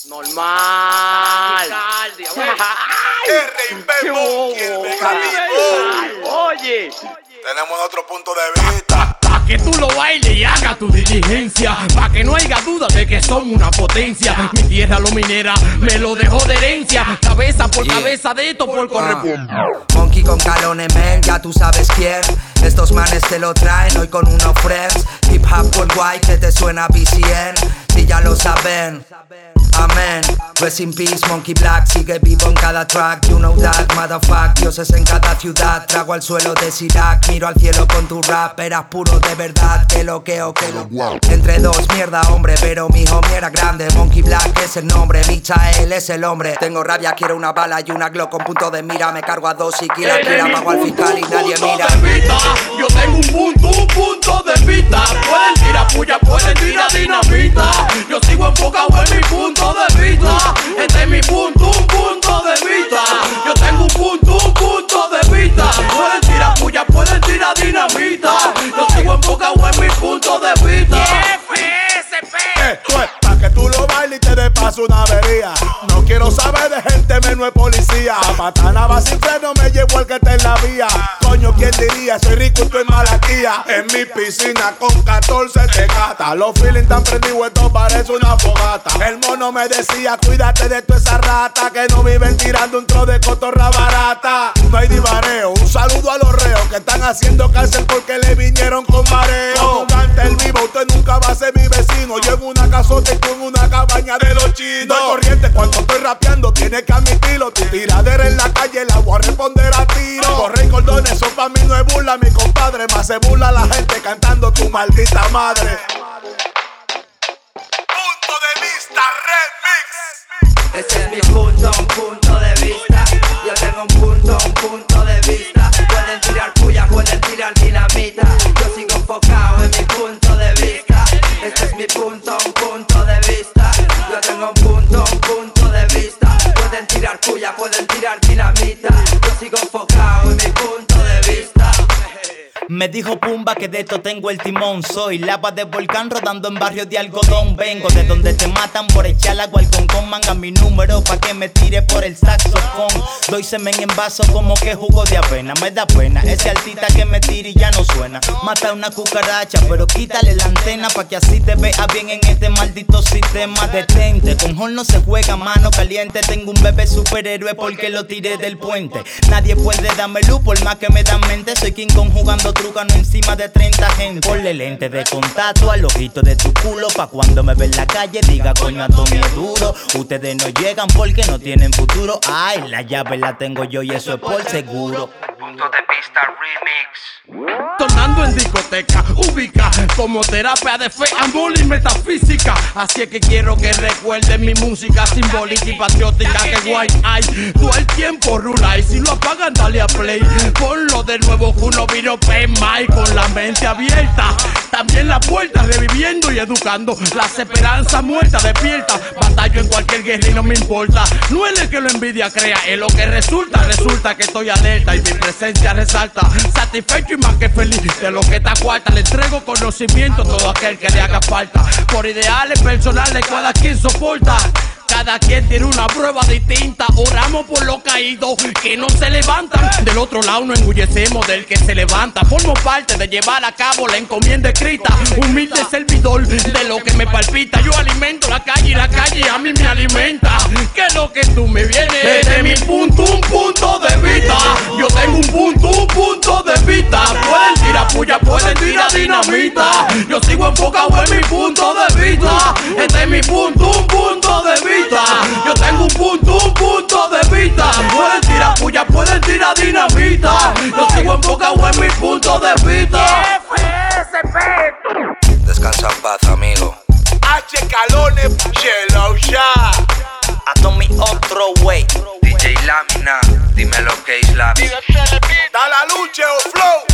Normal. R&B Monkey, el mecanismo. Oye, tenemos otro punto de vista. Pa' que tú lo bailes y hagas tu diligencia, pa' que no haya duda de que somos una potencia. Mi tierra lo minera, me lo dejó de herencia. Cabeza por cabeza de esto por correpum. Monkey con calones, man, ya tú sabes quién. Estos manes te lo traen hoy con unos friends. Hip hop worldwide que te suena BCN. Si ya lo saben, amén. Rest in peace, Monkey Black, sigue vivo en cada track. You know that, motherfuck, dioses en cada ciudad. Trago al suelo de Sirac, miro al cielo con tu rap. Eras puro de verdad, que lo. Entre dos, mierda, hombre, pero mi homie era grande. Monkey Black es el nombre, Michael es el hombre. Tengo rabia, quiero una bala y una Glock con punto de mira. Me cargo a dos y kila, pago al fiscal y nadie mira. Yo tengo un punto de vista. Pueden tirar puya, pueden tirar dinamita. Yo sigo enfocado en mi punto de vista. Este es mi punto de vista. Yo tengo un punto de vista. Pueden tirar puya, pueden tirar dinamita. Yo sigo enfocado en mi punto de vista. Pa' que tú lo bailes y te dé paso una avería. No quiero saber de gente, menos de policía. A patana va sin freno, me llevo el que está en la vía. Coño, ¿quién diría? Soy rico y estoy malaquía. En mi piscina con 14 tecatas. Los feelings tan prendidos, esto parece una fogata. El mono me decía, cuídate de toda esa rata, que no viven tirando un tro de cotorra barata. No hay divareo, un saludo a los reos que están haciendo cárcel porque le vinieron con mareo. Como un gante el vivo, usted nunca va a ser mi vecino. Yo en una casota y tú en una cabaña de los chinos. No hay corriente cuando estoy rapeando, tienes que admitirlo. Tu tiradera en la calle la voy a responder a tiro. Corre y cordones, eso pa' mí no es burla, mi compadre. Más se burla la gente cantando tu maldita madre. Punto de vista remix. Ese es mi punto de vista. Yo tengo un punto de vista. Pueden tirar puya, pueden tirar dinamita. Yo sigo enfocado en mi punto de vista. Este es mi punto de vista. Yo tengo un punto de vista. Pueden tirar puya, pueden tirar dinamita. Yo sigo enfocado en mi punto de vista. Me dijo Pumba que de esto tengo el timón. Soy lava de volcán rodando en barrios de algodón. Vengo de donde te matan por echar agua al concón. Manga mi número pa' que me tire por el saxofón. Doy semen en vaso como que jugo de avena. Me da pena ese altita que me tira y ya no suena. Mata una cucaracha pero quítale la antena pa' que así te vea bien en este maldito sistema. Detente, con Hall no se juega mano caliente. Tengo un bebé superhéroe porque lo tiré del puente. Nadie puede darme luz por más que me dan mente. Soy King Kong jugando trucano encima de 30 gente. Ponle lente de contacto al ojito de tu culo pa' cuando me ve en la calle diga coño Antonio es duro. Ustedes no llegan porque no tienen futuro. Ay, la llave la tengo yo y eso es por seguro. Punto de vista remix. Tornando en discoteca, ubica como terapia de fe, amor y metafísica. Así es que quiero que recuerden mi música simbólica y patriótica. Que guay hay, todo el tiempo rula. Y si lo apagan, dale a play. Ponlo de nuevo, que uno vino P.M.I. con la mente abierta. También la puerta, reviviendo y educando. Las esperanzas muertas despierta. Batallo en cualquier guerra y no me importa. No es el que lo envidia crea, es lo que resulta. Resulta que estoy alerta y mi presencia resalta. Satisfecho y más que feliz de lo que está cuarta. Le entrego conocimiento a todo aquel que le haga falta. Por ideales personales cada quien soporta. Cada quien tiene una prueba distinta. Oramos por los caídos que no se levantan. Del otro lado nos engullecemos del que se levanta. Formo parte de llevar a cabo la encomienda escrita. Humilde servidor de lo que me palpita. Yo alimento la calle y la calle a mí me alimenta. ¿Qué es lo que tú me vienes? Desde mi punto de vista. Yo tengo un punto de vista. Pueden tirar puya, pueden tirar dinamita. Yo sigo enfocado en mi punto de vista. Este es mi punto de vista. Yo tengo un punto de vista. Pueden tirar puya, pueden tirar dinamita. Yo sigo enfocado en mi punto de vista. Descansa en paz, amigo. H. Calones, Yellow Ya. A Tommy otro way. DJ Lámina, dime lo que es la. Da la lucha o flow.